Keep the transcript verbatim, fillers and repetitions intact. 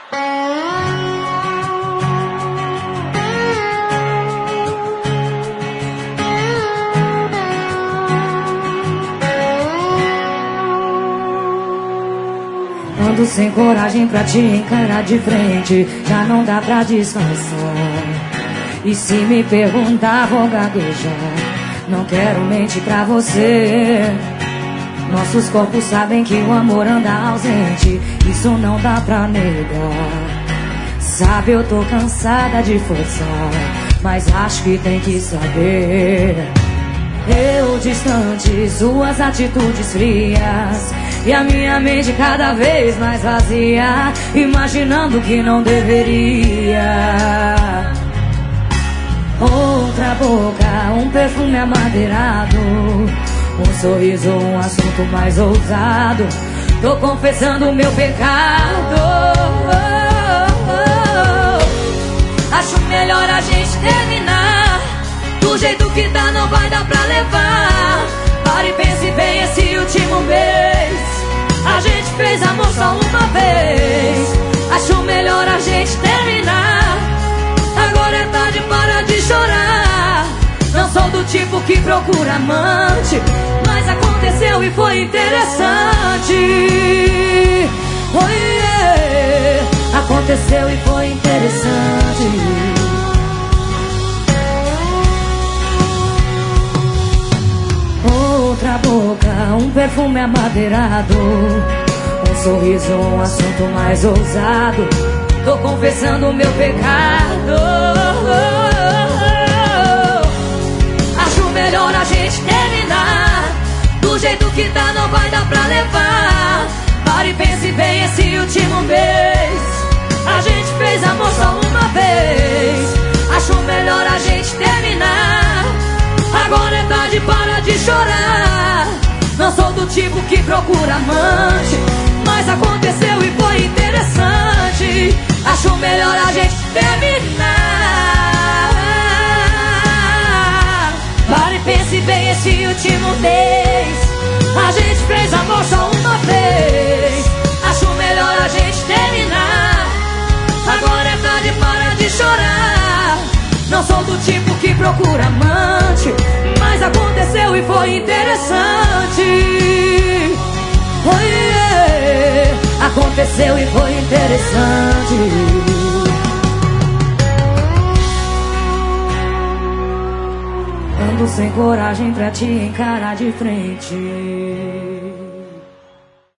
Ando sem coragem pra te encarar de frente, já não dá pra disfarçar. E se me perguntar, vou gaguejar. Não quero mentir pra você. Nossos corpos sabem que o amor anda ausente, isso não dá pra negar. Sabe, eu tô cansada de forçar, mas acho que tem que saber. Eu distante, suas atitudes frias, e a minha mente cada vez mais vazia, imaginando que não deveria. Outra boca, um perfume amadeirado, um sorriso, um assunto mais ousado. Tô confessando o meu pecado. Acho melhor a gente terminar. Do jeito que tá não vai dar pra levar. Pare e pense bem, esse último mês a gente fez amor só uma vez. Acho melhor a gente terminar. Agora é tarde, para de chorar. Não sou do tipo que procura amante, mas aconteceu e foi interessante. Oh, yeah. Aconteceu e foi interessante. Outra boca, um perfume amadeirado, um sorriso, um assunto mais ousado. Tô confessando o meu pecado. Acho melhor a gente terminar. Do jeito que tá não vai dar pra levar. Pare e pense bem, esse último mês a gente fez amor só uma vez. Acho melhor a gente terminar. Agora é tarde, para de chorar. Não sou do tipo que procura amante, mas aconteceu e foi interessante. Acho melhor a gente terminar. Pare e pense bem, esse último mês a gente fez amor só uma vez. Acho melhor a gente terminar. Agora é tarde, para de chorar. Não sou do tipo que procura amante, mas aconteceu e foi interessante. Oh, yeah. Aconteceu e foi interessante. Ando sem coragem pra te encarar de frente.